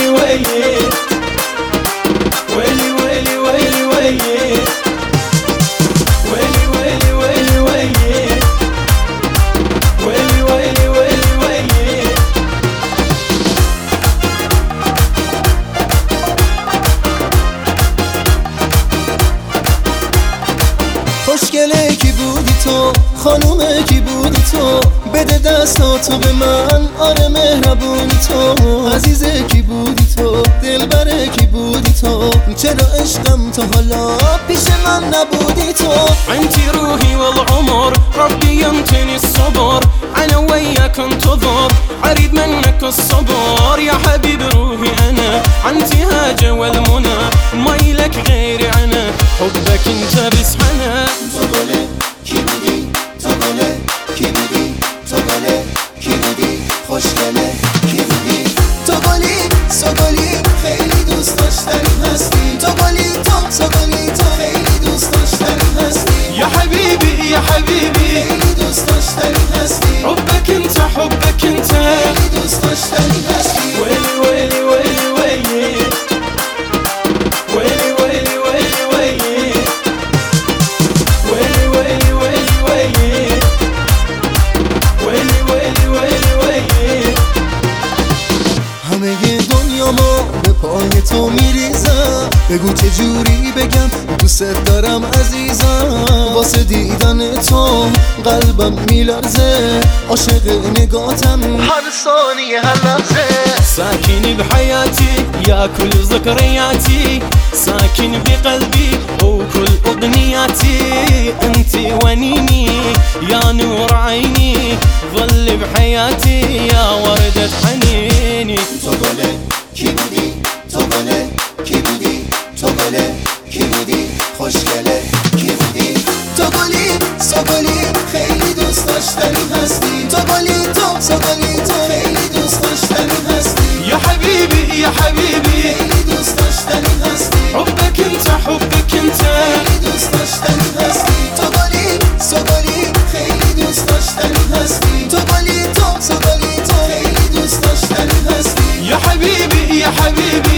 ويلي ويلي ويلي ويلي ويلي ويلي ويلي ويلي ويلي ويلي ويلي ويلي ويلي خوشگله کی بودی تو، خانومه کی بودی تو، بده دستاتو به من، آره مهربونی تو، عزیزه کی بودی تو، دلبره کی بودی تو، چرا عشقم تو حالا پیش من نبودی تو. انتي روحي والعمر ربي يمتني الصبر، انا وياك انتظر اريد منك الصبر يا حبيب روحي انا، انتهاج والمنى ما يلك غيري انا، حبك انت بس حنا. تو گله کی بودی، تو گله کی بودی، تو گله کی بودی، خوشگله کی بودی، تو گلی سوگلی خیلی دوست داشتنی هستی، تو گلی تو گلی تو خیلی دوست داشتنی هستی، يا حبيبي يا حبيبي خیلی دوست داشتنی هستی، حبك انت حبك انت خیلی دوست داشتنی هستی. ويلي ويلي ويلي ويلي ويلي ويلي ويلي ويلي ويلي ويلي ويلي ويلي ويلي ويلي ويلي همه دنیا ما به پای تو میریزم، بگو چه جوری بگم دوست دارم عزیزم، واسه دیدن تو قلبم میلرزه، عاشق نگاتم هر ثانیه هر لحظه. ساكن بحياتي يا كل ذكرياتي، ساكن بقلبي وكل أغنياتي، انتي ونيني يا نور عيني، ظل بحياتي يا وردة حنيني. تو گله کی بودی، تو گله کی بودی، تو گله کی بودی، خوشگله کی بودی، تو گلی سوگلی خیلی دوست داشتنی هستی، تو گلی تو گلی تو خیلی دوست داشتنی هستی، يا حبيبي يا حبيبي خیلی دوست داشتنی هستی، حبك انت حبك انت خیلی دوست داشتنی هستی، تو گلی سوگلی خیلی دوست داشتنی هستی، تو گلی تو گلی تو خیلی دوست داشتنی هستی. يا حبيبي يا حبيبي